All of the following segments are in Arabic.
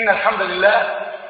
إن الحمد لله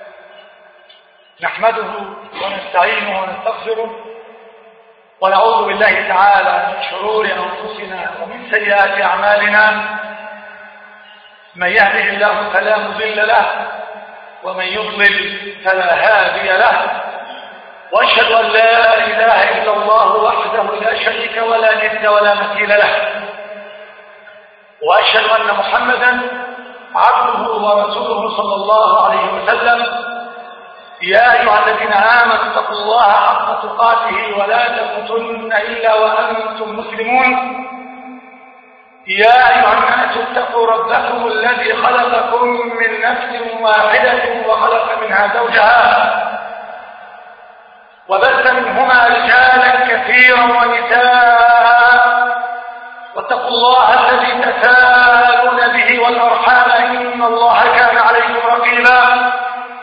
نحمده ونستعينه ونستغفره ونعوذ بالله تعالى من شرور أنفسنا ومن سيئات أعمالنا. من يهده الله فلا مضل له ومن يضلل فلا هادي له، وأشهد أن لا إله إلا الله وحده لا شريك ولا ند ولا مثيل له، وأشهد أن محمدا عبده ورسوله صلى الله عليه وسلم. يا أيها الذين آمنوا اتقوا الله حق تقاته ولا تموتن إلا وأنتم مسلمون. يا أيها الناس اتقوا ربكم الذي خلقكم من نفس واحدة وخلق منها زوجها وبث منهما رجالا كثيرا ونساء، واتقوا الله الذي تساءلون به والأرحام إن الله كان عليكم رقيبا.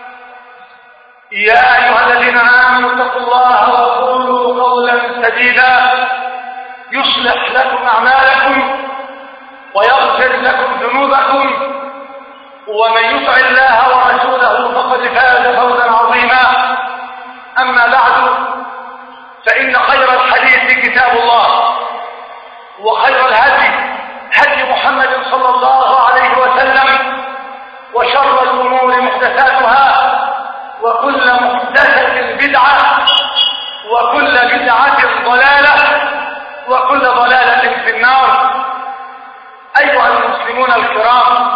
يا أيها الذين آمنوا اتقوا الله وقولوا قولا سديدا يصلح لكم أعمالكم ويغفر لكم ذنوبكم، ومن يطع الله ورسوله فقد فاز فوزا عظيما. أما بعد، فإن خير الحديث كتاب الله، وخير الهدي هدي محمد صلى الله عليه وسلم، وشر الأمور محدثاتها، وكل محدثة بدعة، وكل بدعة ضلالة، وكل ضلالة في النار. أيها المسلمون الكرام،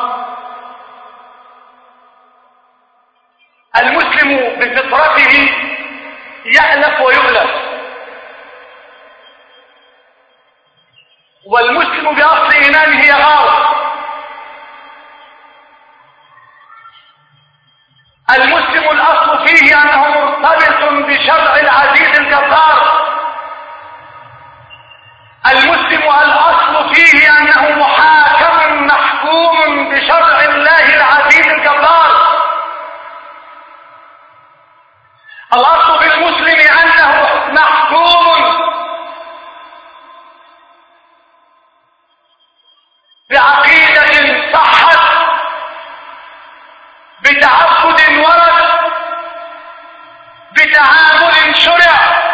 المسلم بفطرته يألف ويؤلف، والمسلم بأصل إيمانه يغار. المسلم الأصل فيه أنه مرتبط بشرع العزيز الجبار. المسلم الأصل فيه أنه محاكم محكوم بشرع الله العزيز الجبار. الأصل في المسلم أنه محكوم بعقيدة صحت، بتعبد ورد، بتعامل شرع،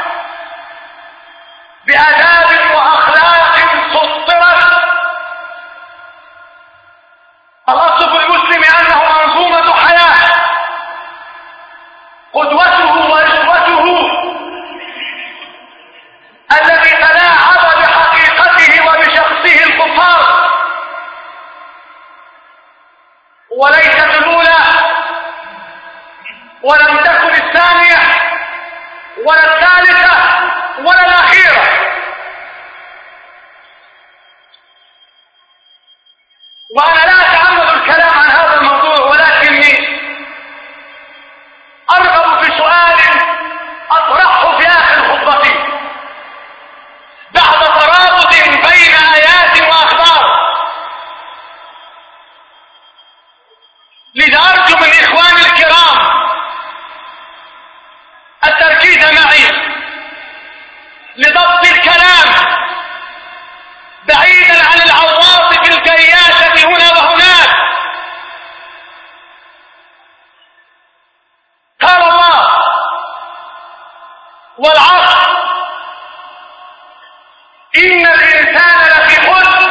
بآداب وأخلاق سطرت. الأصل في المسلم أنه منظومة حياة، قدوته وأسوته الذي تلاعب بحقيقته وبشخصه الكفار، وليست الأولى ولم تكن الثانية ولا الثالثة ولا الأخيرة. وأنا لا أتعمد الكلام عن هذا الموضوع، ولكني أرغب في سؤال أطرحه في آخر خطبتي بعد ترابط بين آيات وأخبار. لذا أرجو من إخواني الكرام التركيز معي لضبط الكلام بعيدا عن العواطف الجياشة هنا وهناك. قال الله: والعصر إن الإنسان لفي خسر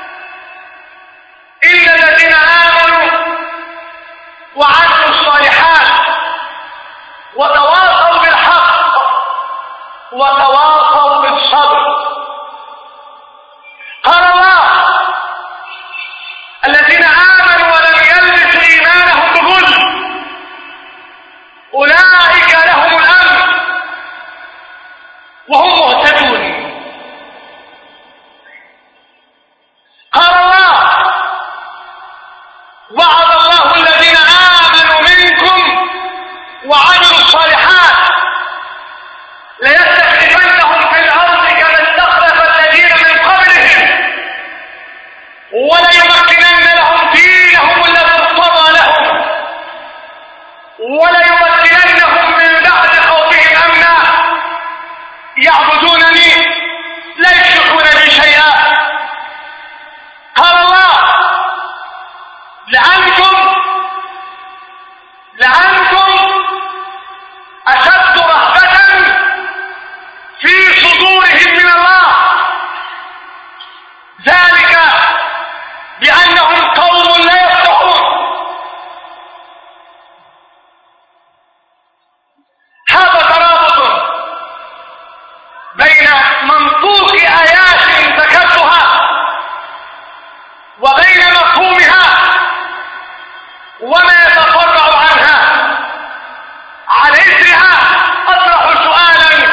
إلا الذين آمنوا وعملوا الصالحات وتواصوا بالحق وتواصوا بالصبر. قال الله: الذين آمنوا ولم يلبسوا إيمانهم بظلم أولئك لهم الأمن وهم مهتدون. قال الله: وعد الله الذين آمنوا منكم وعملوا الصالحات ليستخلفنهم وما يتفرع عنها. على إثرها أطرح سؤالا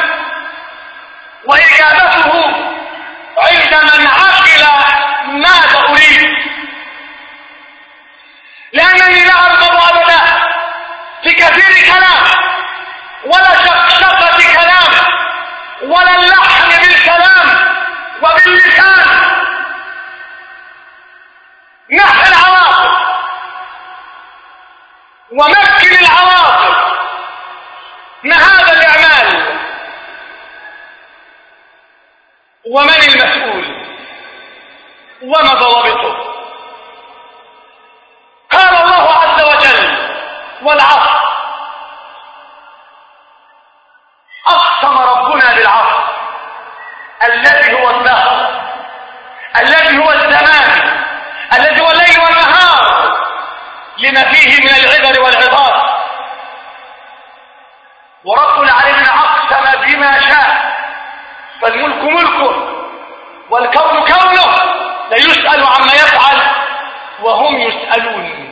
وإجابته عند من عقل ماذا أريد، لأنني لا أرغب أبدا في كثير كلام ولا شقشقة كلام ولا اللحن بالكلام وباللسان. نحي العواطف ومكن العواطف من هذا الإعمال. ومن المسؤول وما ضوابطه؟ قال الله عز وجل: والعصر. أقسم ربنا بالعصر الذي هو الدهر، الذي هو الزمان، الذي هو الليل والنهار، لما فيه من العبر والعظات. ورب العالمين أقسم بما شاء، فالملك ملكه والكون كونه، لا يسأل عما يفعل وهم يسألون.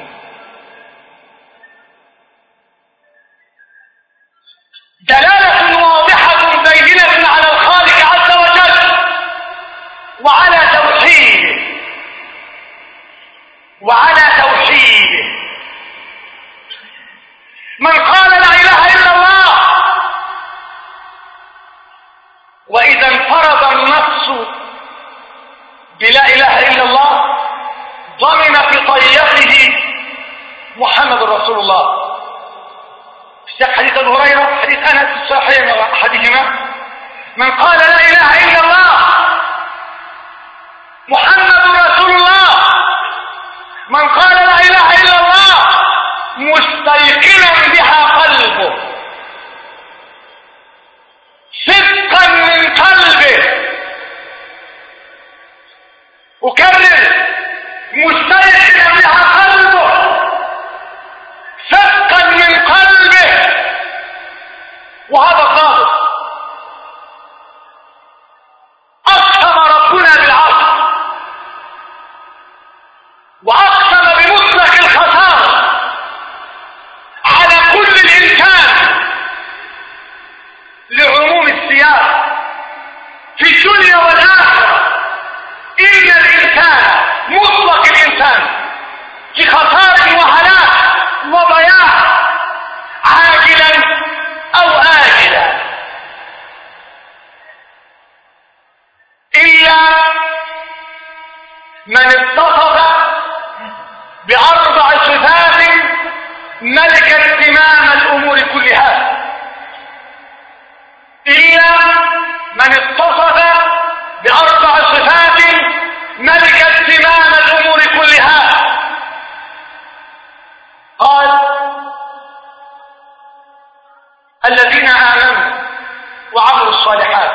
دلالة واضحة بينة على الخالق عز وجل وعلى توحيده من قال لا إله إلا الله، وإذا انفرد النص بلا إله إلا الله ضمن في طيته محمد رسول الله. في حديث أبي هريرة، حديث أنس الصحيحين أحدهما: من قال لا إله إلا الله محمد رسول الله، من قال لا إله إلا الله مستيقنا بها قلبه، صدقا من قلبه، أكرر: مستيقنا بها قلبه، صدقا من قلبه، وهذا صادق. أقسم ربنا بالعصر وأقسم بمطلق الخسارة على كل الإنسان لعموم السياق في الدنيا والآخرة. إن الإنسان مطلق الإنسان في خسارة وهلاك وضياع عاجلا أو آجلا، إلا من اتصف بأربع صفات ملكت زمام الأمور كلها، إلا من اتصف بأربع صفات ملكت زمام الأمور كلها. قال: الذين آمنوا وعملوا الصالحات.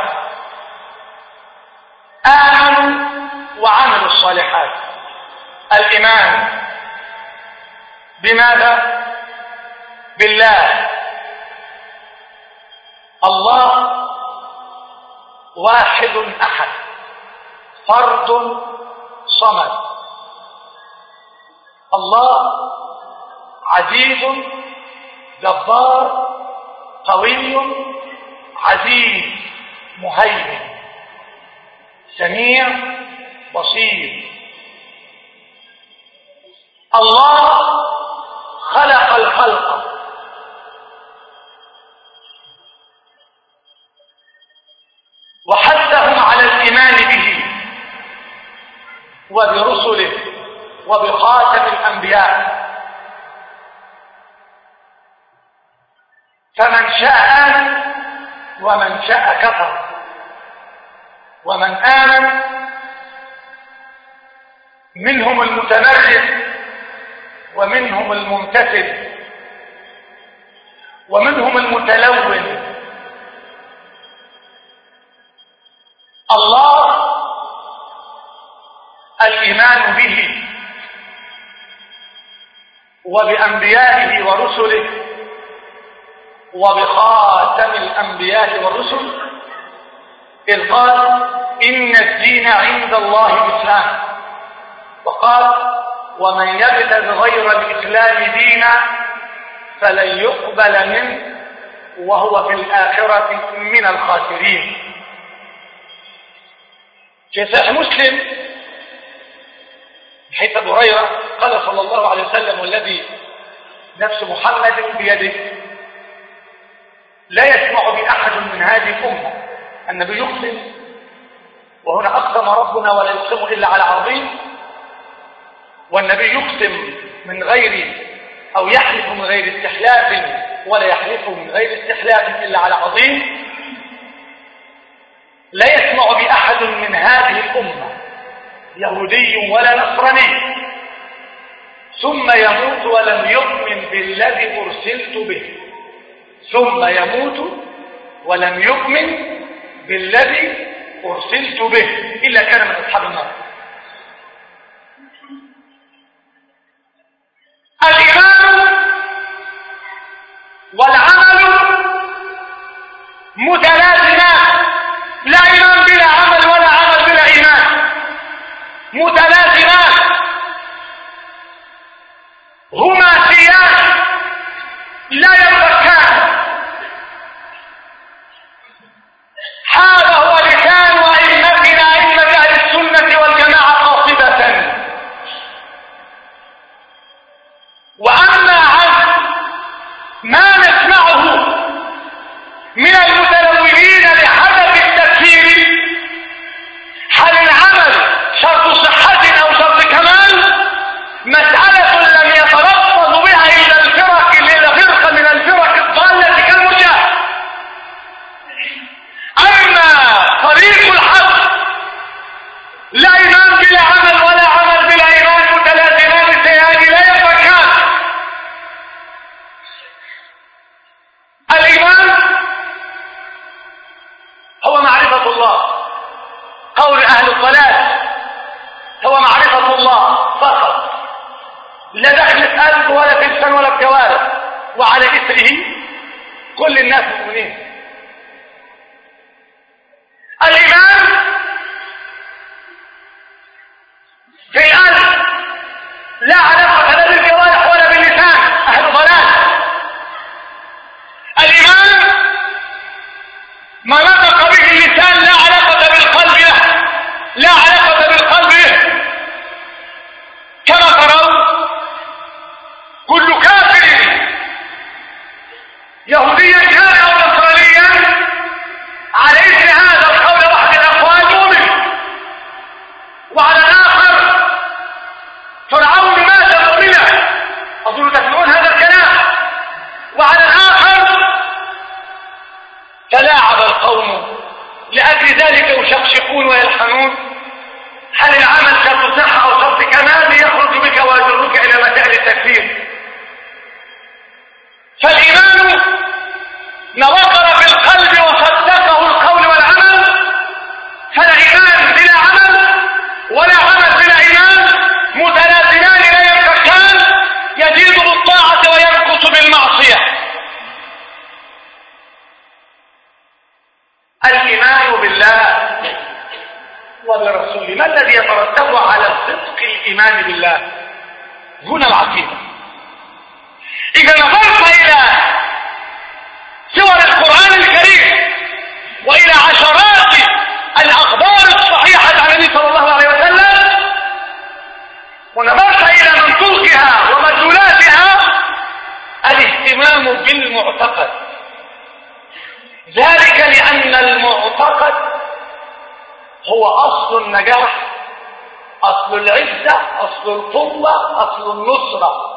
آمنوا وعملوا الصالحات. الإيمان بماذا؟ بالله. الله واحد أحد، فرد صمد. الله عزيز جبار قوي عزيز مهيمن سميع بصير. الله خلق الخلق وحثهم على الإيمان به وبرسله وبخاتم الأنبياء، فمن شاء آمن ومن شاء كفر. ومن آمن منهم المتمرد ومنهم الممتثل ومنهم المتلون. الله الإيمان به وبأنبيائه ورسله وبخاتم الأنبياء والرسل، إذ قال: إن الدين عند الله الإسلام، وقال: ومن يبتغ غير الإسلام دينا فلن يقبل منه وهو في الآخرة من الخاسرين. في صحيح مسلم حيث أبو هريرة قال صلى الله عليه وسلم والذي نفس محمد بيده لا يسمع بأحد من هذه الأمة. النبي يقسم، وهنا أقسم ربنا ولا يقسم إلا على عظيم، والنبي يقسم من غير أو يحلف من غير استحلاف ولا يحلف من غير استحلاف إلا على عظيم. لا يسمع بأحد من هذه الأمة يهودي ولا نصراني ثم يموت ولم يؤمن بالذي أرسلت به، ثم يموت ولم يؤمن بالذي أرسلت به إلا كان من أصحاب النار. الإيمان والعمل متلازمان، لا إيمان بلا عمل ولا عمل بلا إيمان، متلازمان هما سيان لا ينفكان. هذا هو لسان أئمتنا أئمة أهل السنة والجماعة قاطبة. وأما عن ما نسمعه من المتلونين لحدث التكفير، هل العمل شرط صحة أو شرط كمال؟ مسألة لم يتلفظ بها إلا فرقة من الفرق الضالة كالمرجئة. أما طريق الحق لا إيمان بلا عمل ولا عمل بلا إيمان، متلازمان سيان لا ينفكان. الإيمان هو معرفة الله، قول أهل الضلال هو معرفة الله فقط، لا دخل في قلب ولا في لسان ولا في جوارح، وعلى إثره كل الناس مؤمنين. الإيمان في القلب لا علاقة لا بالجوارح ولا باللسان، أهل ضلال. الإيمان ما نطق به اللسان لا علاقة بالقلب له، لا علاقة بالقلب له. كما ترون كل كافر يهوديا كان أو نصرانيا على إثر هذا القول واحد الأقوال مؤمن، وعلى الآخر فرعون مات مؤمنا، أظن تسمعون هذا الكلام. وعلى الآخر تلاعب القوم لأجل ذلك يشقشقون ويلحنون. هل العمل شرط صحة أو شرط كمال يخرج بك ويجرك إلى مسائل التكفير؟ فالإيمان ما وقر في القلب وصدقه القول والعمل، فلا إيمان بلا عمل ولا عمل بلا إيمان، متلازمان لا ينفكان، يزيد بالطاعة وينقص بالمعصية. الإيمان بالله وبرسوله، ما الذي يترتب على صدق الإيمان بالله؟ هنا العقيدة. إذا نظرت إلى سور القرآن الكريم وإلى عشرات الأخبار الصحيحة عن النبي صلى الله عليه وسلم ونظرت إلى منطوقها ومدلولاتها، الاهتمام بالمعتقد. ذلك لأن المعتقد هو أصل النجاح، أصل العزة، أصل القوة، أصل النصرة.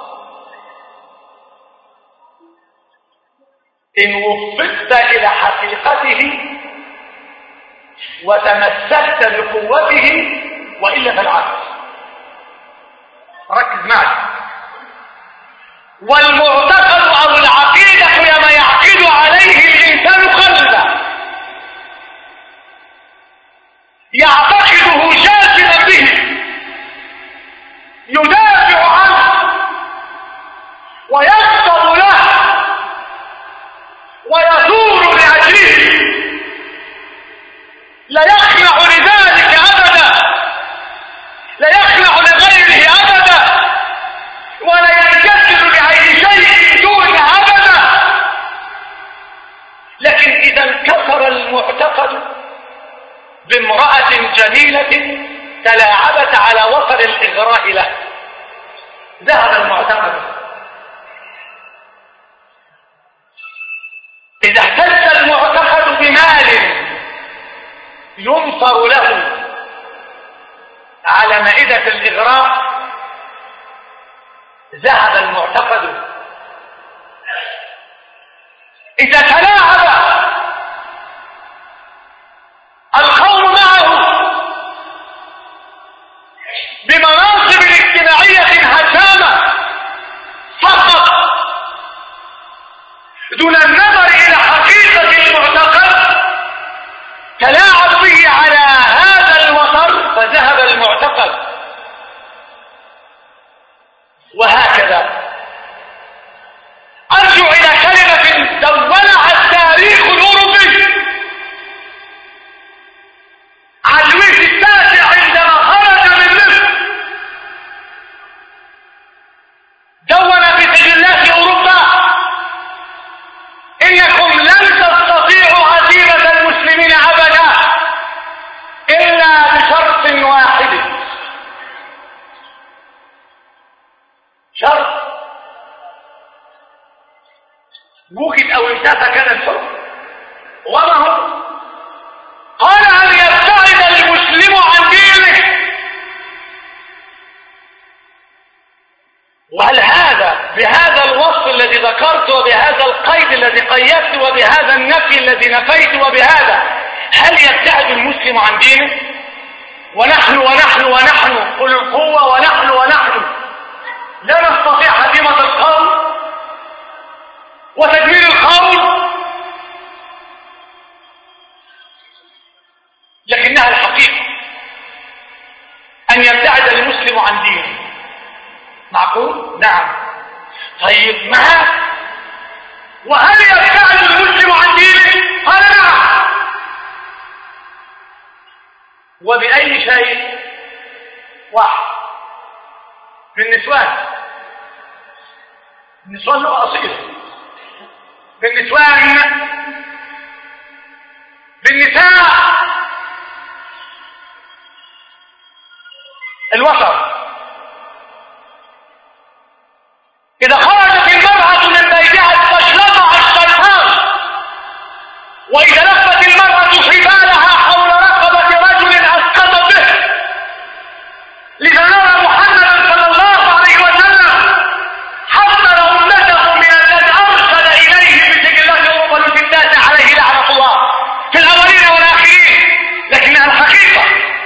إن وفقت إلى حقيقته وتمسكت بقوته، وإلا فالعكس. ركز معي. والمعتقد أو العقيدة هي ما يعقد عليه الإنسان قلبه، يعتقده جازما به، يدافع عنه ويغضب له ويثور لأجله، لا يخلع لذلك أبدا، لا يخلع لغيره أبدا، والإغراء له. ذهب المعتقد. إذا احتج المعتقد بمال ينصر له على مائدة الإغراء ذهب المعتقد. إذا تلاعب القوم معه بمناصب اجتماعية هشامة فقط دون النظر إلى حقيقة المعتقد تلاعب به على هذا الوتر فذهب المعتقد. وهكذا أرجع إلى كلمة دونها التاريخ الأوروبي عن لويس التاسع عندما خرج من مصر. دون في سجلات أوروبا: إنكم لن تستطيعوا هزيمة المسلمين أبدا إلا بشرط واحد. شرط وجد أو انتهى كان الحكم، وما هو؟ قال أن يبتعد المسلم عن دينه. وهل هذا بهذا الوصف الذي ذكرت وبهذا القيد الذي قيدت وبهذا النفي الذي نفيت وبهذا هل يبتعد المسلم عن دينه؟ ونحن قل القوة ونحن لا نستطيع هزيمة القوم وتدمير القوم، لكنها الحقيقة أن يبتعد المسلم عن دينه. معقول؟ نعم. طيب ما وهل يبتعد المسلم عن دينه؟ قال نعم. وبأي شيء؟ واحد، بالنسوان. النسوان له أصيل. بالنسوان، بالنساء، الوسط. إذا خرجت المرأة من بيتها استشرفها الشيطان، وإذا لفت المرأة حبالها حول رقبة رجل أسقط به. لذا نرى محمدا صلى الله عليه وسلم حذر أمته من الذي أرسل إليه بسجلات أوروبا الفتاة عليه لعنة الله في الأولين والآخرين. لكنها الحقيقة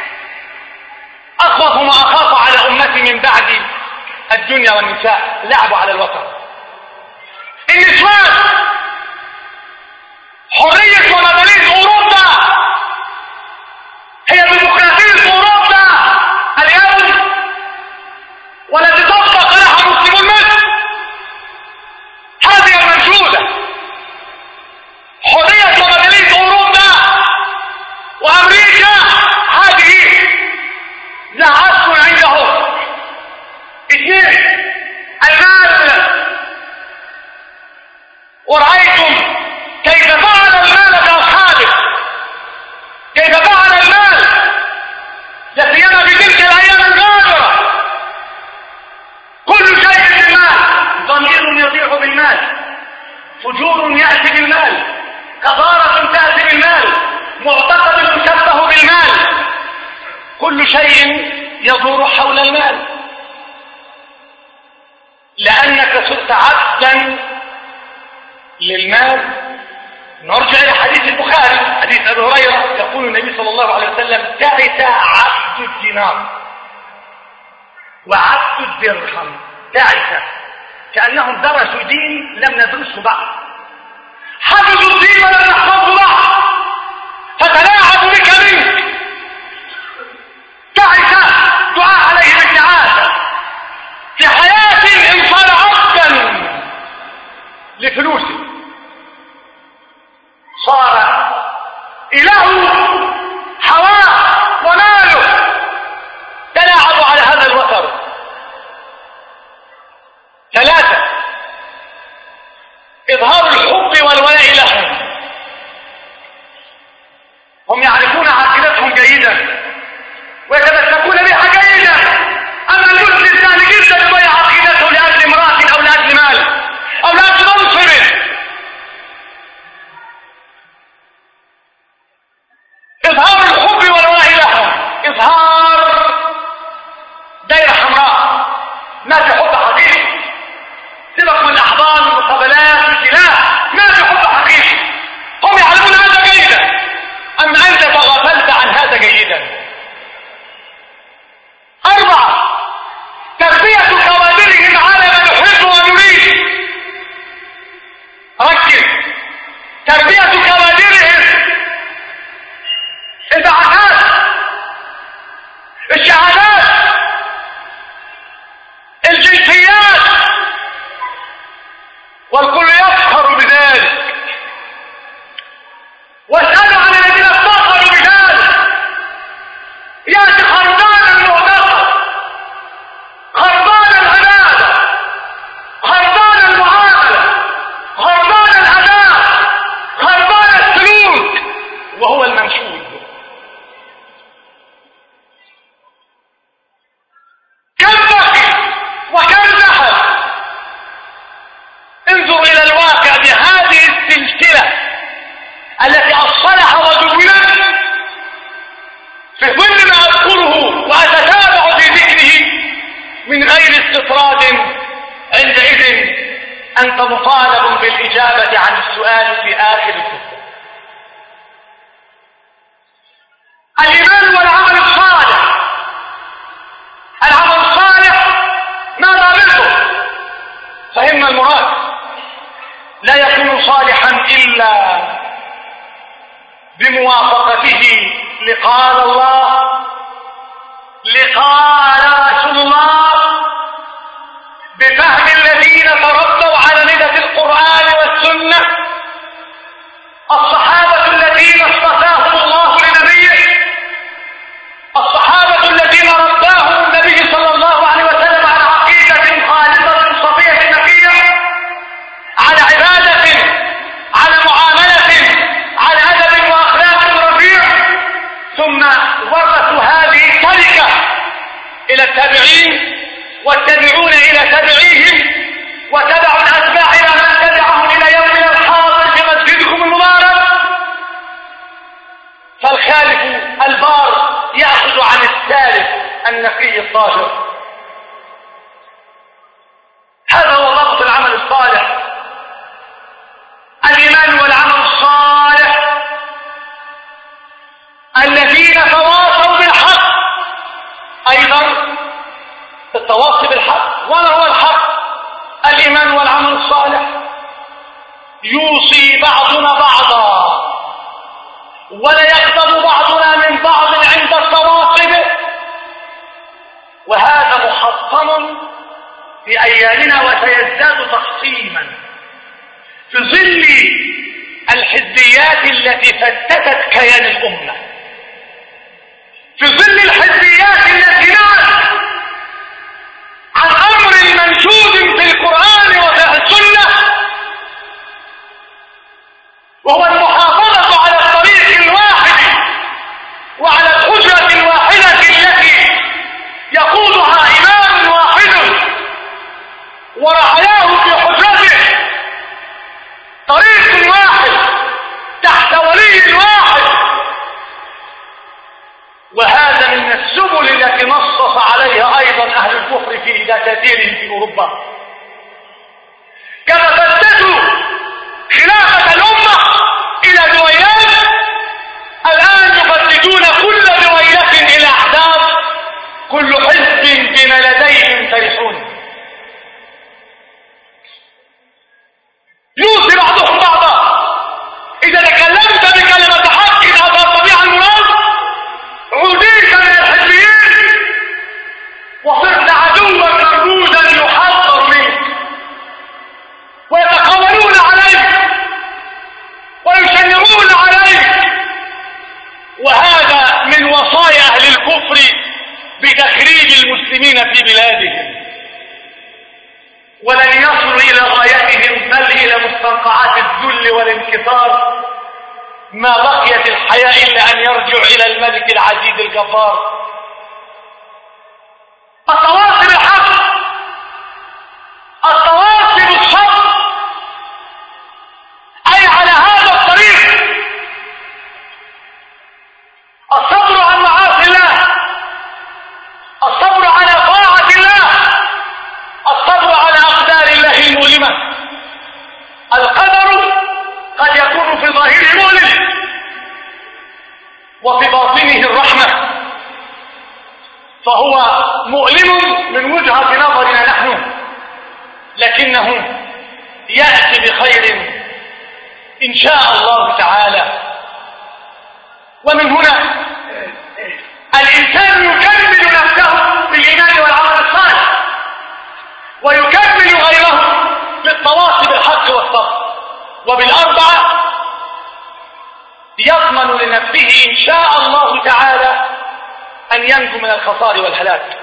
أخوف ما أخاف على أمتي من بعد الدنيا والنساء لعبوا على الوطن. النسوان حرية ومدنية أوروبا هي ديمقراطية أوروبا اليوم، والتي تطبق لها مسلمون مصر هذه المنشودة. حرية ومدنية أوروبا وأمريكا هذه زعتكم عندهم. اثنين، المال. ورأيتم كيف فعل المال بأصحابه، كيف فعل المال لا سيما في تلك الأيام الغابرة. كل شيء بالمال، ضمير يضيع بالمال، فجور يأتي بالمال، كفارة تأتي بالمال، معتقد يشبه بالمال، كل شيء يدور حول المال. لأنك صرت عبدا للمال. نرجع إلى حديث البخاري، حديث أبي هريرة، يقول النبي صلى الله عليه وسلم: تعس عبد الدينار وعبد الدرهم. تعس، كأنهم درسوا دين لم ندرسه بعد، حفظوا الدين ولم نحفظه بعد، فتلاعبوا بك منك. تعس، دعاء عليه بالتعاسة في حياة إن صار عبدا لفلوسه، صار إله حواه وماله. تلاعبوا على هذا الوتر. ثلاثة، إظهار الحب والولاء لهم. هم يعرفون عقيدتهم جيدا ويتمسكون بها جيدا. والكل يفخر بذلك. واسألوا عن الذين افتخروا بذلك. يأتي خربان المعتقد، خربان العبادة، خربان المعاملة، خربان الأداء، خربان السلوك، وهو المنشود. كم بقي وكم ذهب. انظر إلى الواقع بهذه السلسلة التي أصلها ودونت في ظل ما أذكره وأتتابع في ذكره من غير استطراد. عندئذ أنت مطالب بالإجابة عن السؤال في آخر الخطبة. الإيمان والعمل الصالح. العمل الصالح ما ضابطه؟ فهمنا المراد. لا يكون صالحا إلا بموافقته لقال الله، لقال رسول الله، بفهم الذين تربوا على ملة القرآن والسنة، الصحابة الذين اصطفاهم الله لنبيه، الصحابة الذين رباهم النبي صلى الله عليه وسلم على عقيدة خالصة صفية نقية، على عبادة، على معاملة، على أدب وأخلاق رفيع، ثم ورثوا هذه التركة إلى التابعين، والتابعون إلى تابعيهم، وتبعوا الأتباع إلى من تبعهم إلى يومنا الحاضر في مسجدكم المبارك. فالخالف البار يأخذ عن السالف النقي الطاهر. هذا هو ضبط العمل الصالح. الإيمان والعمل الصالح الذين تواصوا بالحق. أيضا التواصي بالحق. وما هو الحق؟ الإيمان والعمل الصالح يوصي بعضنا بعضا، ولا يغضب بعضنا من بعض عند التواصي به، وهذا محطم في أيامنا وسيزداد تحطيما في ظل الحزبيات التي فتتت كيان الأمة، في ظل الحزبيات التي نعت عن أمر منشود في القرآن وفي السنة، وهو المحافظة على الطريق الواحد وعلى الحجرة الواحدة التي يقودها إمام واحد ورعاياه في حجرته، طريق واحد تحت ولي واحد. وهذا من السبل التي نصص عليها أيضا أهل الكفر في دساتيرهم في أوروبا، كما فتتوا خلافة الأمة إلى دويلات، الآن يفتتون كل دويلة إلى أحزاب، كل حزب بما لديهم فرحون. يوصي بعضهم بعضا. إذا تكلمت بكلمة حق أصبت بها المراد، عوديت من الحزبيين وصرت عدوا مردودا يحذر منك، ويتقولون عليك ويشنعون عليك. وهذا من وصايا أهل الكفر بتخريب المسلمين في بلادهم، ولن يصلوا إلى غايتهم بل إلى مستنقعات الذل والانكسار، ما بقيت الحياة إلا أن يرجع إلى الملك العزيز الجبار. التواصي بالحق، التواصي بالصبر، أي على هذا الطريق، الصبر عن معاصي الله، الصبر على طاعة الله، الصبر على أقدار الله المؤلمة. القدر قد يكون في ظاهره مؤلم وفي باطنه الرحمة، فهو مؤلم من وجهة نظرنا نحن، لكنه يأتي بخير إن شاء الله تعالى. ومن هنا الإنسان يكمل نفسه بالإيمان والعمل الصالح، ويكمل غيره بالتواصي بالحق وبالأربعة يضمن لنفسه إن شاء الله تعالى أن ينجو من الخسار والهلاك.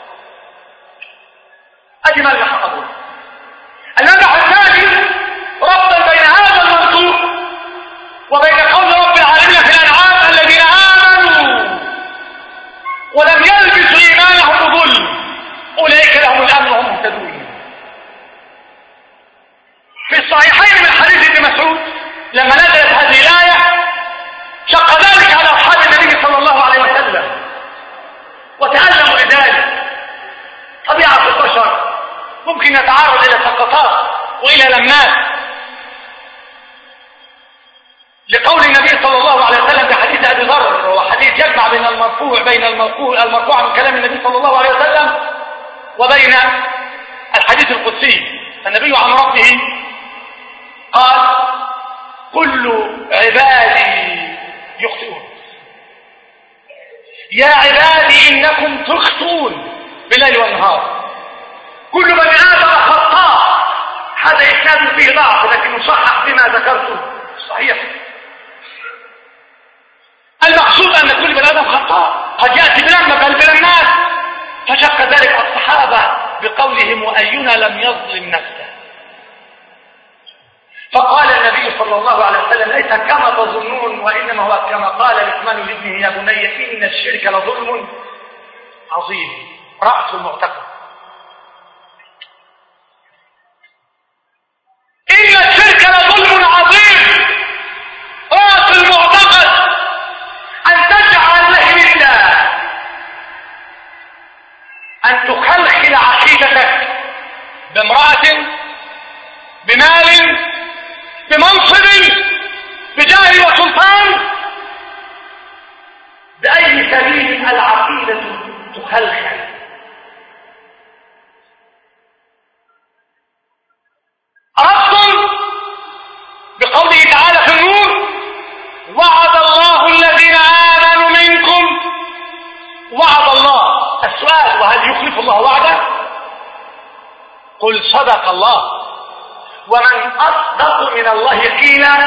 أدي ملمح أول. الملمح الثاني ربطا بين هذا المنطوق وبين قول رب العالمين في الأنعام الذين آمنوا ولم يلبسوا إيمانهم بظلم أولئك لهم الأمن وهم مهتدون. في الصحيحين من حديث ابن مسعود لما نزلت هذه الآية شق ذلك على أصحاب النبي صلى الله عليه وسلم وتألموا لذلك. طبيعة البشر ممكن يتعرض إلى سقطات وإلى لمات، لقول النبي صلى الله عليه وسلم في حديث أبي ذر، وهو حديث يجمع بين المرفوع من كلام النبي صلى الله عليه وسلم وبين الحديث القدسي. النبي عن ربه قال: كل عبادي يخطئون، يا عبادي إنكم تخطئون بالليل والنهار، كل بني آدم خطاء. هذا إسناد فيه ضعف لكن مصحح بما ذكرته صحيح. المقصود أن كل بني آدم خطاء، قد يأتي بلمة بل بلمات، فشق ذلك الصحابة بقولهم: وأينا لم يظلم نفسه. فقال النبي صلى الله عليه وسلم: ليس كما تظنون، وإنما هو كما قال لقمان لابنه: يا بني إن الشرك لظلم عظيم. رأس المعتقد. إن الشرك لظلم عظيم. رأس المعتقد أن تجعل لله، أن تخلخل عقيدتك بامرأة، بمال، بمنصب، بجاه وسلطان، بأي سبيل العقيدة تخلخل. ربط بقوله تعالى في النور: وعد الله الذين آمنوا منكم. وعد الله. السؤال: وهل يخلف الله وعده؟ قل صدق الله. ومن أصدق من الله قيلا.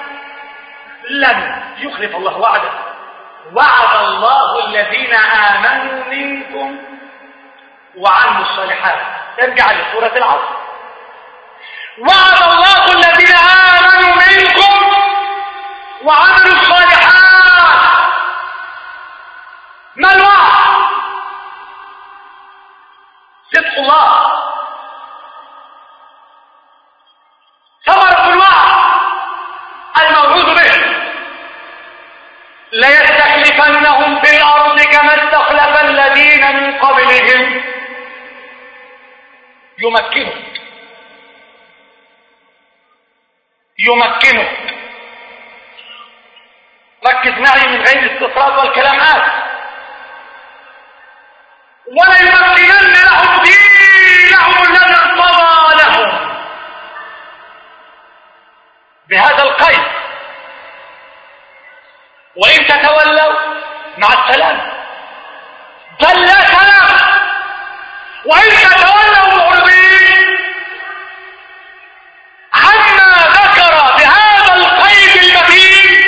لن يخلف الله وعده. وعد الله الذين آمنوا منكم وعملوا الصالحات. ارجع لسورة العصر. وعد الله الذين آمنوا منكم وعملوا الصالحات. ما الوعد؟ صدق الله. ثمرة الوعد الموعود به: ليستخلفنهم في الأرض كما استخلف الذين من قبلهم. يمكنك. ركز معي من غير الاستطراد والكلامات. وليمكنن لهم دينهم الذي ارتضى لهم. بهذا القيد: وإن تتولوا مع السلام، بل لا سلام. وإن تتولوا معرضين عما ذكر بهذا القيد المتين،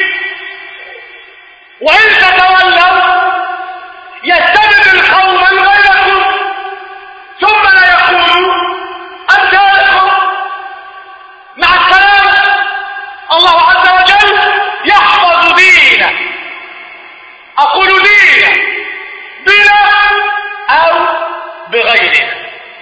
وإن تتولوا يستبدل قوما غيركم ثم لا يكونوا أمثالكم. مع السلامة. الله عز وجل يحفظ دينه. أقول دينه بنا أو بغيرنا،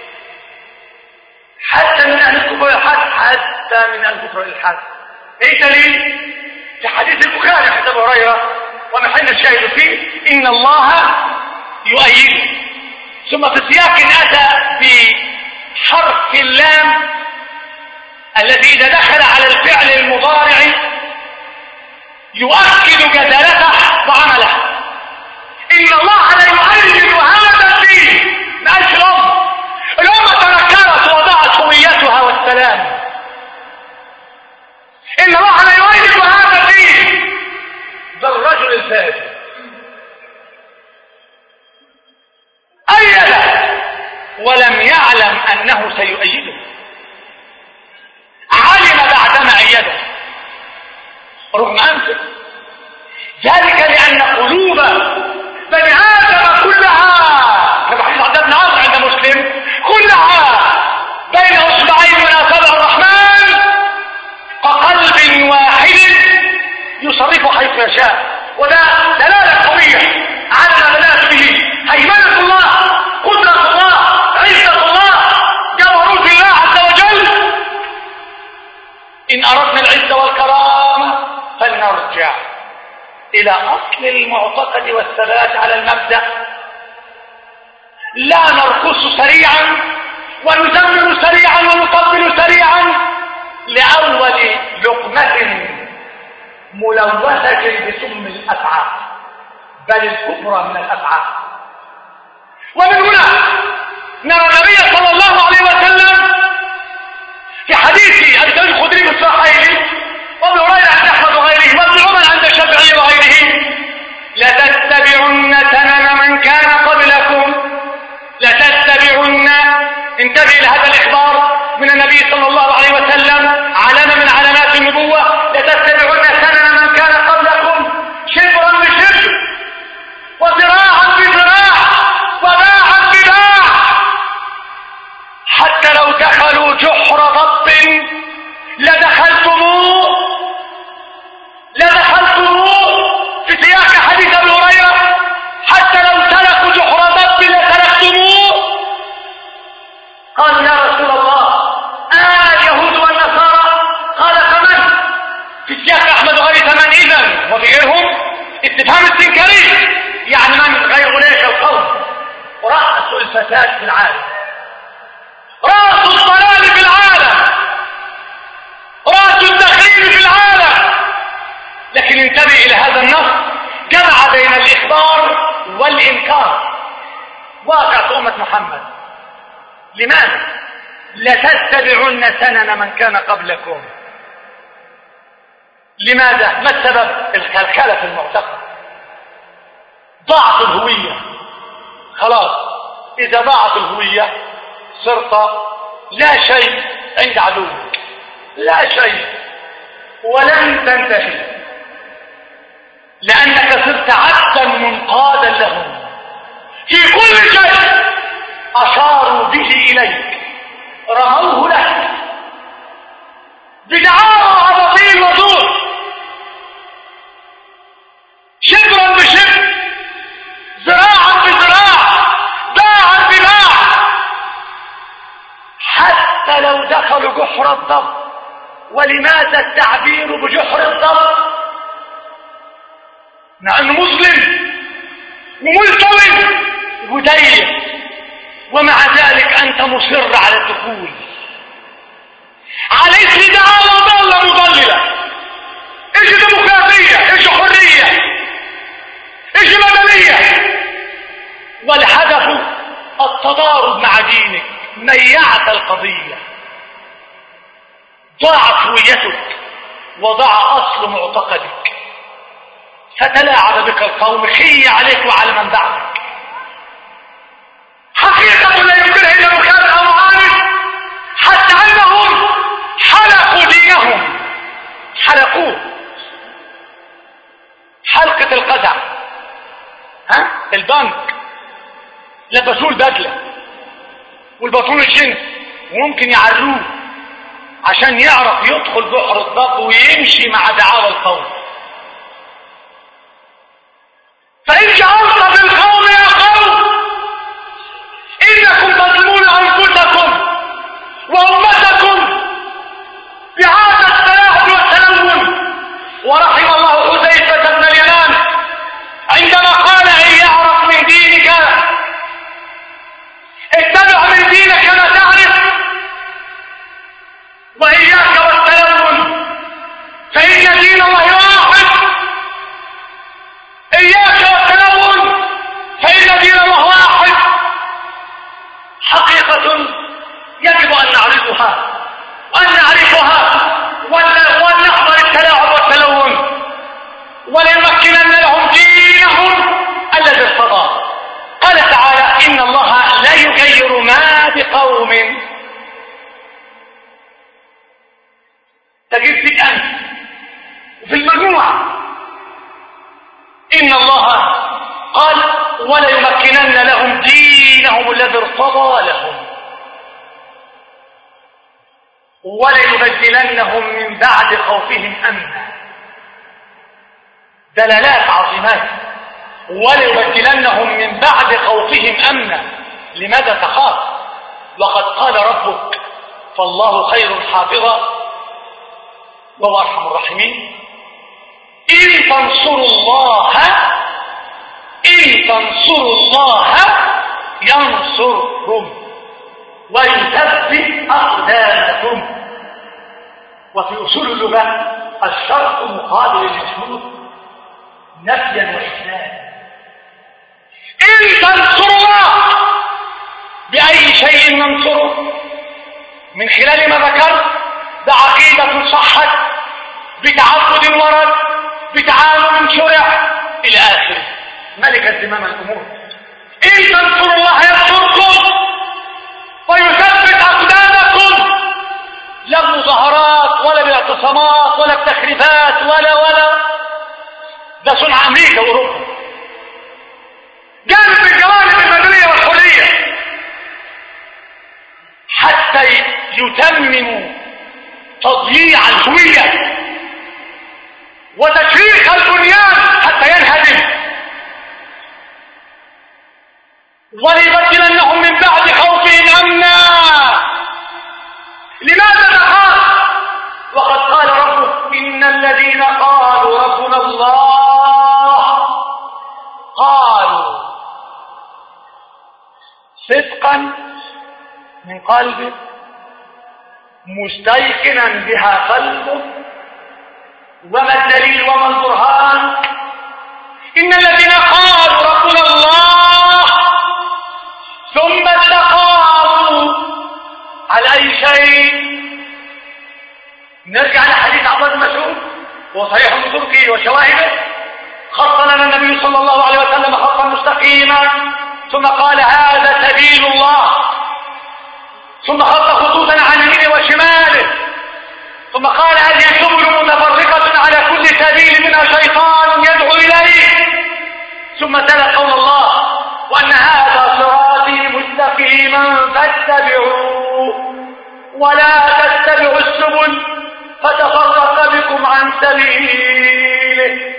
حتى من أهل الكفر والإلحاد. حتى من أهل الكفر والإلحاد. إيه دليل؟ في حديث البخاري حديث أبي هريرة ومحل الشاهد فيه: إن الله يؤيده. ثم في سياق أتى بحرف اللام الذي إذا دخل على الفعل المضارع يؤكد جدالته وعمله. إن الله لا يؤيد هذا الدين. ما قالش الأمة تنكرت وضاعت هويتها والسلام. إن الله لا يؤيد هذا الدين. ده الرجل الفاجر أيده ولم يعلم أنه سيؤيده. علم بعدما يده رغم أنفه. ذلك لأن قلوب بني آدم كلها كما حديث عبد الله بن عمرو عند مسلم كلها بين اصبعين من اصابع الرحمن كقلب واحد يصرفه حيث يشاء. وده دلاله قويه على ما بدات به هيمنه الله، قدره الله، عزه الله، جبروت الله عز وجل. ان اردنا العزه والكرامه فلنرجع الى اصل المعتقد والثبات على المبدا، لا نرقص سريعا ونزمر سريعا ونطبل سريعا لأول لقمة ملوثة بسم الأفعال، بل الكفر من الأفعال. ومن هنا نرى النبي صلى الله عليه وسلم في حديث أبي سعيد الخدري في الصحيحين وابن هريرة عند أحمد وغيره وابن عمر عند الشافعي وغيره: لتتبعن سنن من كان قبلكم، لتتبعن. انتبه لهذا الإخبار من النبي صلى الله عليه وسلم، علامة من علامات النبوة: لتتبعن سنن من كان قبلكم شبرا بشبر وذراعا بذراع وباعا بباع، حتى لو دخلوا جحر ضب لدخلتموه في سياق حديث ابي هريره: حتى لو سلكوا جحر ضب لسلكتموه. قالوا: يا رسول الله اليهود والنصارى؟ قال: فمن؟ في سياق احمد وغيره: فمن اذن؟ وفي غيرهم استفهام استنكاري، يعني من غير اولئك القوم. راس الفساد في العالم، راس الضلال في العالم، راس التخريب في العالم. لكن انتبه الى هذا النص، جمع بين الاخبار والانكار. واقع امه محمد. لماذا؟ لتتبعن سنن من كان قبلكم. لماذا؟ ما السبب؟ الخلخله في المعتقد، ضاعت الهويه. خلاص اذا ضاعت الهويه صرت لا شيء عند عدوك، لا شيء، ولن تنتهي، لأنك صرت عبدا منقادا لهم في كل شيء أشاروا به إليك، رموه لك بدعاوى أباطيل وزور، شبرا بشبر، ذراعا بذراع، باعا بباع، حتى لو دخلوا جحر الضب. ولماذا التعبير بجحر الضب؟ مع انه مسلم وملتوي ودين، ومع ذلك انت مصر على الدخول على اسم دعاوى ضاله مضلله. ايش ديمقراطيه، ايش حريه، ايش مدنيه، والهدف التضارب مع دينك. ميعت القضيه، ضاعت هويتك وضاع اصل معتقدك، فتلاعب بك القوم، خي عليك وعلى من بعدك. حقيقة لا يمكنها إلا مخالفة أو معارض، حتى أنهم حلقوا دينهم، حلقوه حلقة القزع. البنك لبسوه البدلة والبطون الجنس، وممكن يعروه عشان يعرف يدخل بحر الضب ويمشي مع دعاوى القوم. فإن شعرت بالقوم يا قوم إنكم تظلمون أنفسكم وأمتكم بهذا التلاعب والتلون. ورحم الله حذيفة بن اليمان عندما قال: إن يعرف من دينك اتبع من دينك ما تعرف، وإياك والتلون فإن دين الله واحد. إياك والتلون فإن دين الله واحد. حقيقة يجب أن نعرفها وأن نعرفها ولنحذر التلاعب والتلون، ولنمكنن لهم دينهم الذي ارتضى. قال تعالى: إن الله لا يغير ما بقوم. تجد فيك وليمكنن لهم دينهم الذي ارتضى لهم وليبدلنهم من بعد خوفهم امنا. دلالات عظيمات. وليبدلنهم من بعد خوفهم امنا. لماذا تخاف وقد قال ربك فالله خير حافظا وهو ارحم الراحمين. ان تنصروا الله ينصركم ويثبت اقدامكم. وفي اصول اللغه الشرط مقابل المشروط نفيا واثباتا. ان تنصروا الله باي شيء ننصره من خلال ما ذكرت، بعقيده صحت، بتعبد ورد، بتعامل شرع الى اخره، ملكت زمام الامور. ان تنصروا الله ينصركم ويثبت اقدامكم، لا بمظاهرات ولا بالاعتصامات ولا بتخريفات ولا ده صنع امريكا واوروبا. جانب من جوانب المدنيه والحريه حتى يتمموا تضييع الهويه وتشريخ البنيان حتى ينهدم. وليبدلنهم من بعد خوفهم امنا. لماذا نخاف وقد قال ربك ان الذين قالوا ربنا الله قالوا صدقا من قلبه مستيقنا بها قلبه. وما الدليل وما البرهان؟ ان الذين قالوا ربنا الله ثم استقاموا على اي شيء. نرجع لحديث عبد الله بن مسعود وصحيح بطرقه وشواهده. خط لنا النبي صلى الله عليه وسلم خطا مستقيما ثم قال هذا سبيل الله، ثم خط خطوطا عن يمينه وشماله، ثم قال هذه سبل متفرقة على كل سبيل منها شيطان يدعو إليه، ثم تلا قول الله وأن هذا صراطي مستقيما فاتبعوه ولا تتبعوا السبل فتفرق بكم عن سبيله.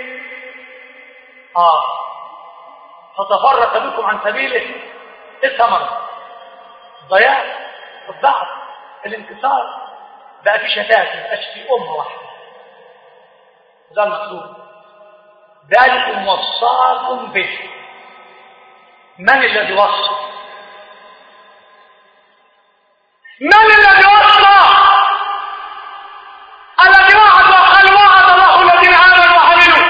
فتفرق بكم عن سبيله. ايه الثمرة؟ ضياع، الضعف، الانكسار. بقى في شتات، مبقاش في أمة واحدة. ده المقصود. ذلك وصاكم به. من الذي وصى؟ من الذي وصى؟ الذي وعد وقال وعد الله الذين آمنوا وعملوا.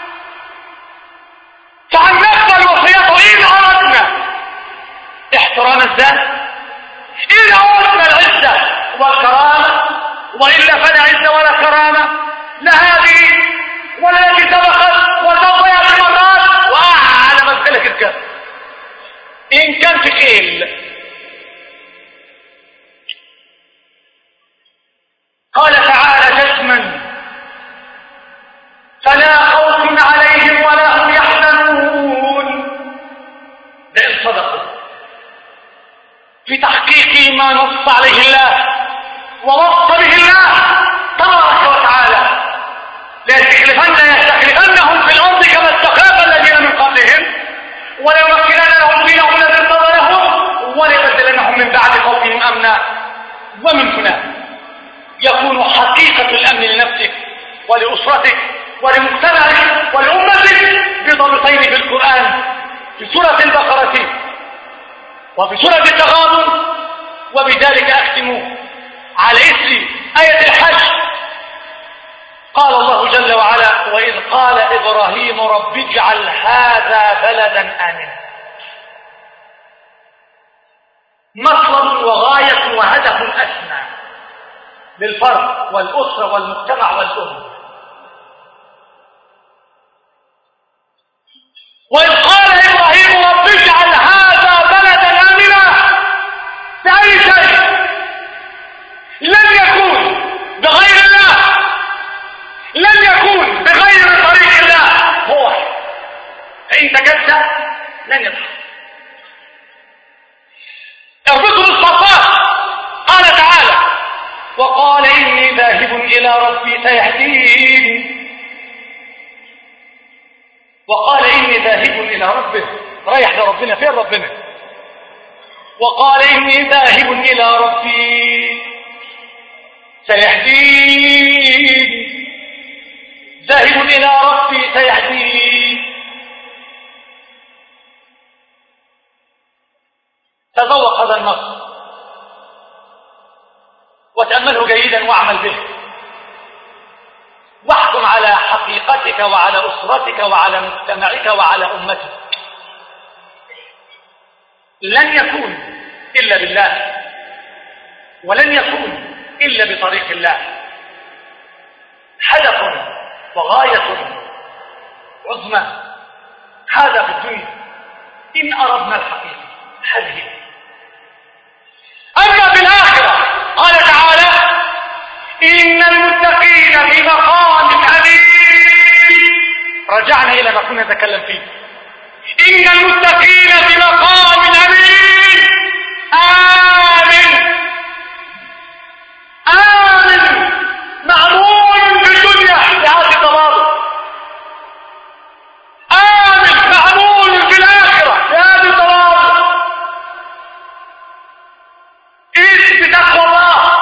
فأن نقبل وصيته إن أردنا احترام الذات، إن أردنا العزة والكرامة، وإلا فلا عزة ولا كرامة لا هذه ولا التي سبقت وسوف يأتي مرات وأعلى مسألة الكلام. إن كان في خيل قال تعالى جسما فلا خوف عليهم ولا هم يحزنون. لئن صدقوا في تحقيق ما نص عليه الله ونص به الله تبارك وتعالى ليستخلفنهم في الارض كما استخلف الذين من قبلهم وليمكنن لهم دينهم الذي ارتضى لهم وليبدلنهم من بعد خوفهم امنا. ومن هنا يكون حقيقة الامن لنفسك ولاسرتك ولمجتمعك ولامتك بضابطين في القرآن، في سورة البقرة وفي سورة التغابن. وبذلك اختم على اثر آية الحج. قال الله جل وعلا وإذ قال إبراهيم رب اجعل هذا بلدا آمنا. مطلب وغاية وهدف أسمى للفرد والأسرة والمجتمع والأمة. وإذ قال إبراهيم رب اجعل هذا بلدا آمنا بأي شيء لن يكون بغير الله، لن يكون بغير طريق الله. هو فإن تجدد لن إلى ربي سيهدين، وقال إني ذاهب إلى ربه، رايح لربنا. فين ربنا؟ وقال إني ذاهب إلى ربي سيهدين، ذاهب إلى ربي سيهدين. تذوق هذا النص وتأمله جيدا واعمل به، واحكم على حقيقتك وعلى أسرتك وعلى مجتمعك وعلى أمتك. لن يكون إلا بالله، ولن يكون إلا بطريق الله. هدف وغاية عظمى هذا في الدنيا إن أردنا الحقيقة هذه. أما في الآخرة قال تعالى إن المتقين في مقام أمين. رجعنا إلى ما كنا نتكلم فيه. إن المتقين في مقام أمين. آمن آمن معمول في الدنيا بهذه التواضع، آمن معمول في الآخرة بهذه التواضع. إذ بتقوى الله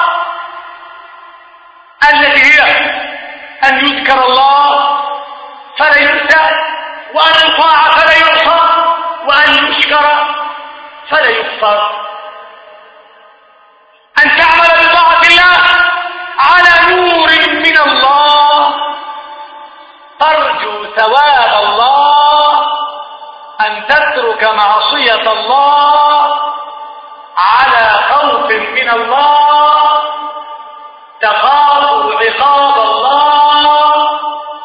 التي هي أن يذكر الله فلا ينسى، وأن يطاع فلا يعصى، وأن يشكر فلا يكفر. أن تعمل بطاعة الله على نور من الله ترجو ثواب الله، أن تترك معصية الله على خوف من الله تخاف عقاب الله.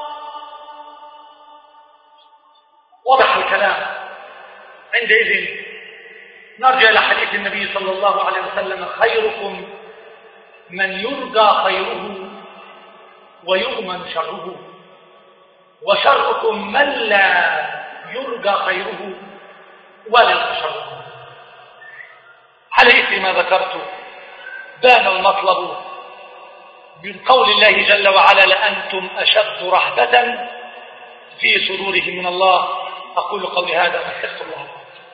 واضح الكلام. عندئذ نرجع إلى حديث النبي صلى الله عليه وسلم خيركم من يرجى خيره ويؤمن شره، وشركم من لا يرجى خيره ولا يؤمن شره. على إثر ما ذكرت بان المطلب من قول الله جل وعلا لأنتم أشد رهبة في صدورهم من الله. أقول قولي هذا واستغفر الله.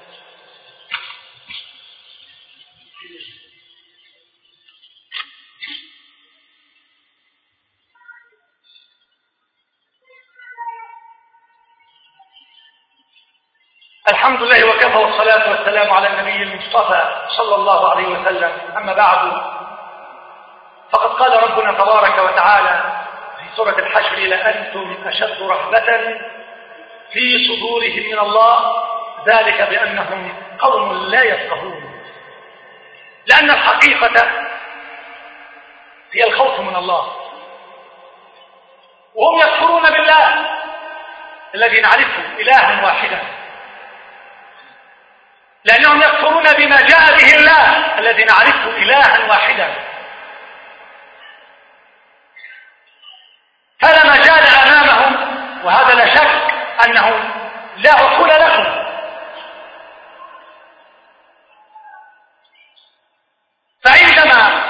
الحمد لله وكفى، والصلاة والسلام على النبي المصطفى صلى الله عليه وسلم. أما بعد، فقد قال ربنا تبارك وتعالى في سورة الحشر لأنتم أشد رهبة في صدورهم من الله، ذلك بأنهم قوم لا يفقهون. لأن الحقيقة هي الخوف من الله، وهم يكفرون بالله الذي نعرفه إلها واحدا، لأنهم يكفرون بما جاء به الله الذي نعرفه إلها واحدا. فلا مجال أمامهم، وهذا لا شك أنه لا عقول لهم. فعندما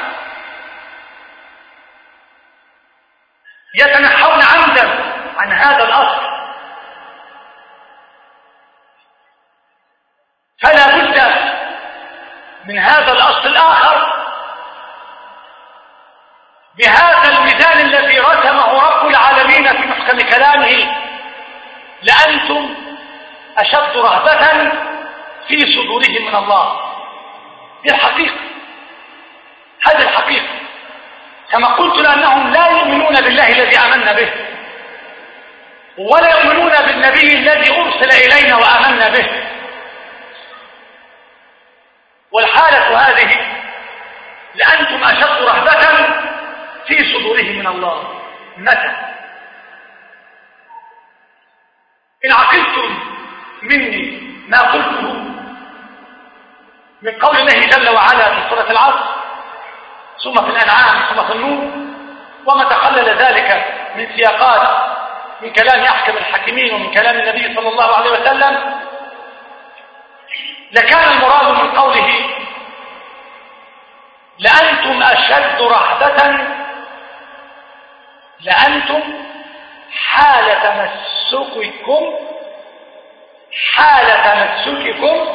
يتنحون عمدا عن هذا الأصل فلا بد من هذا الأصل الآخر بهذا الميزان الذي رسمه رب العالمين في محكم كلامه لأنتم أشد رهبة في صدورهم من الله. دي الحقيقة، هذه الحقيقة. كما قلت لأنهم لا يؤمنون بالله الذي آمنا به، ولا يؤمنون بالنبي الذي أرسل إلينا وآمنا به. والحالة هذه لأنتم أشد رهبة في صدورهم من الله. متى؟ إن عقلتم مني ما قلته من قول الله جل وعلا في سورة العصر، ثم في الأنعام، ثم في النور، وما تخلل ذلك من سياقات من كلام أحكم الحاكمين ومن كلام النبي صلى الله عليه وسلم، لكان المراد من قوله لأنتم أشد رهبة لأنتم حال تمسككم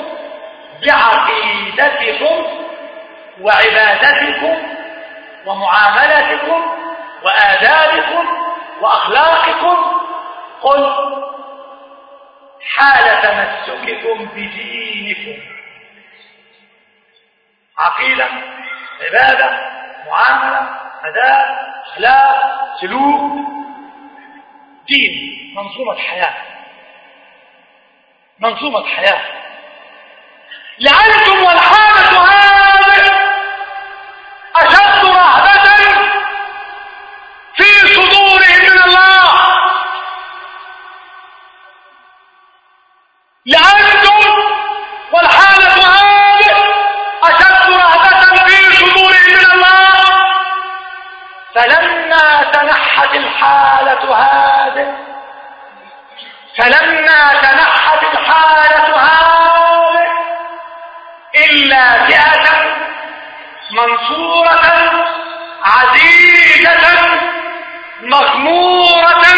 بعقيدتكم وعبادتكم ومعاملتكم وآدابكم وأخلاقكم، قل حال تمسككم بدينكم، عقيدة، عبادة، معاملة، آداب، أخلاق، سلوك، دين، منظومة حياة. لأنتم والحالة هذه أشد رهبة في صدورهم من الله. لأنتم والحالة هذه أشد رهبة في صدورهم من الله. فلما تنحت الحالة هذه إلا فئة منصورة عزيزة مغمورة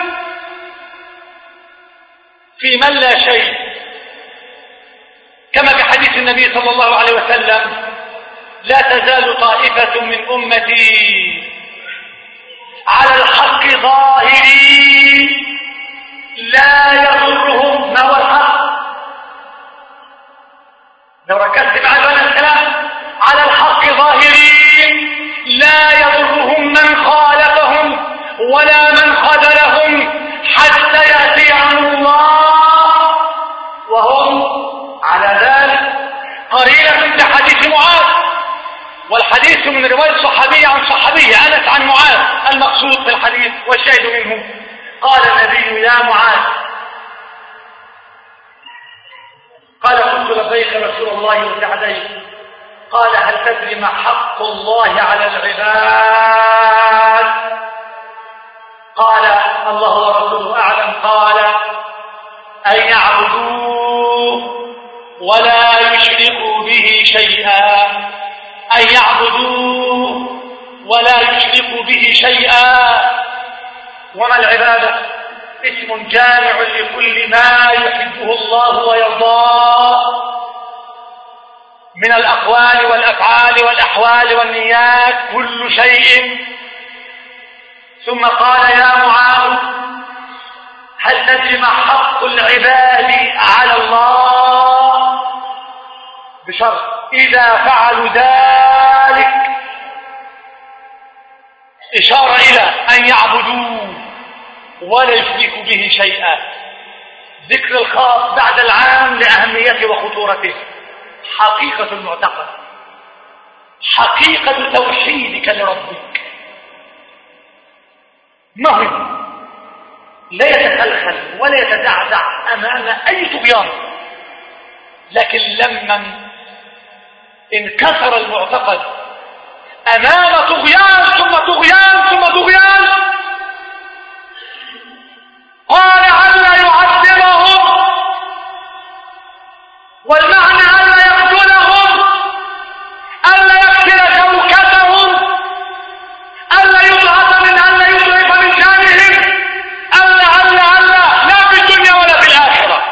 في من لا شيء، كما في حديث النبي صلى الله عليه وسلم: لا تزال طائفة من أمتي على الحق ظاهرين لا يضرهم، ما هو الحق؟ لو ركزت معي بين الكلام: على الحق ظاهرين لا يضرهم من خالفهم ولا من خذلهم حتى يأتي أمر الله وهم على ذلك. قرينة في حديث معاذ، والحديث من رواية صحابي عن صحابي أنس عن معاذ المقصود في الحديث والشاهد منه. قال النبي: يا معاذ. قال: قلت لبيك رسول الله وسعديك. قال: هل تدري ما حق الله على العباد؟ قال: الله ورسوله أعلم. قال: أن يعبدوه ولا يشركوا به شيئا. أن يعبدوه ولا يشركوا به شيئا. وما العبادة؟ اسم جامع لكل ما يحبه الله ويرضاه من الأقوال والأفعال والأحوال والنيات، كل شيء. ثم قال: يا معاذ، هل تدري ما حق العباد على الله؟ بشرط إذا فعلوا ذلك، إشارة إلى أن يعبدوه ولا يشركوا به شيئا. ذكر الخاص بعد العام لأهميته وخطورته. حقيقة المعتقد، حقيقة توحيدك لربك مهم، لا يتخلخل ولا يتزعزع أمام أي طغيان. لكن لما انكسر المعتقد أمام طغيان ثم طغيان ثم طغيان، قال: ألا يعذبهم، والمعنى ألا يقتلهم، ألا يكسر شوكتهم، ألا يضعف من شانهم، ألا لا في الدنيا ولا في الآخرة.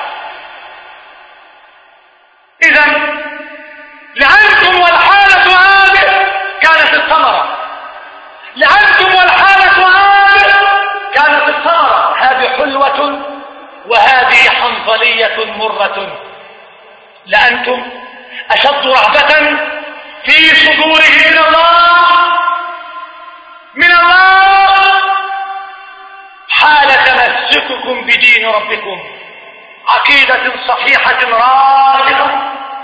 إذن لعنتم والحالة هذه كانت الثمرة، لعنتم والحالة هذه كانت الثمرة. هذه حلوة وهذه حنظلية مرة. لأنتم أشد رهبة في صدوره من الله حال تمسككم بدين ربكم، عقيدة صحيحة راسخة،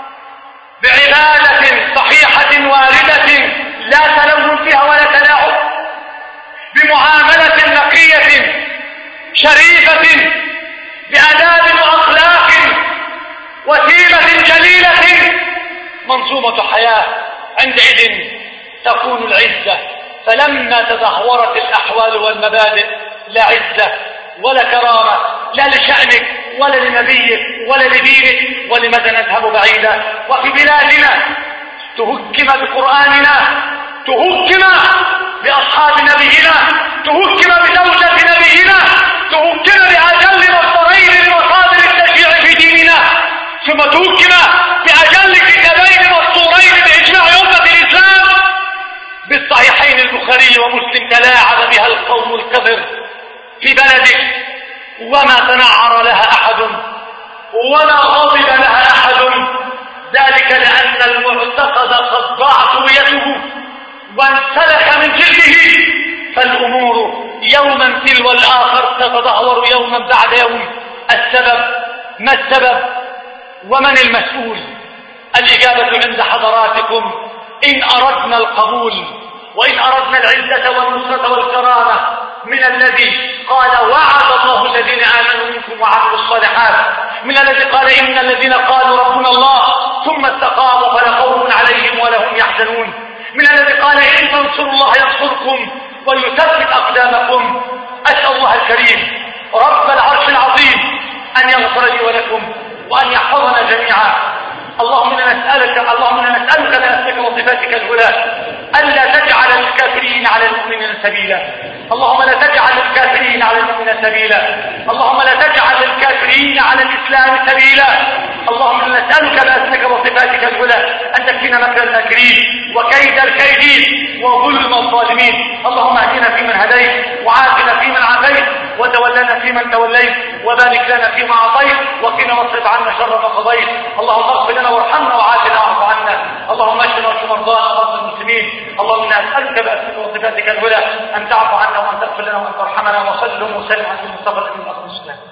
بعبادة صحيحة واردة لا تلون فيها ولا تلاعب، بمعاملة نقية شريفة، بآداب وأخلاق وسيلة جليلة، منظومة حياة. عندئذ تكون العزة. فلما تدهورت الأحوال والمبادئ، لا عزة ولا كرامة، لا لشأنك ولا لنبيك ولا لدينك. ولماذا نذهب بعيدا وفي بلادنا تهكم بقرآننا، تهكم بأصحاب نبينا، تهكم البخاري ومسلم تلاعب بها القوم الكفر في بلده وما تنعر لها أحد ولا غضب لها أحد، ذلك لأن المعتقد قد ضاعت رؤيته وانسلخ من جلده، فالأمور يوما تلو الآخر تتدهور يوما بعد يوم. السبب ما السبب ومن المسؤول؟ الإجابة عند حضراتكم. إن أردنا القبول وإن أردنا العزة والنصرة والكرامة من الذي قال وعد الله الذين آمنوا منكم وعملوا الصالحات، من الذي قال إن الذين قالوا ربنا الله ثم استقاموا فلا خوف عليهم ولا هم يحزنون، من الذي قال إن تنصروا الله ينصركم ويثبت أقدامكم. أسأل الله الكريم رب العرش العظيم أن يغفر لي ولكم وأن يحفظنا جميعا. اللهم إنا نسألك بأسمائك وصفاتك العلى ألا تجعل الكافرين على المؤمنين سبيلا. اللهم لا تجعل الكافرين على المؤمنين سبيلا. اللهم لا تجعل الكافرين على الإسلام سبيلا. اللهم إنا نسألك بأسمائك وصفاتك العلى أن تكفينا مكر الماكرين وكيد الكيدين وظلم الظالمين. اللهم اهدنا فيمن هديت وعافنا فيمن عافيت وتولنا فيمن توليت وبارك لنا فيما أعطيت وقنا واصرف عنا شر ما قضيت. اللهم اغفر لنا وارحمنا وعافنا واعف عنا. اللهم اشف مرضانا ومرضى المسلمين. اللهم انا نسألك بأسمائك وصفاتك العلى أن تعفو عنا وأن تغفر لنا وأن ترحمنا. وصلوا وسلم على المصطفى الأمين.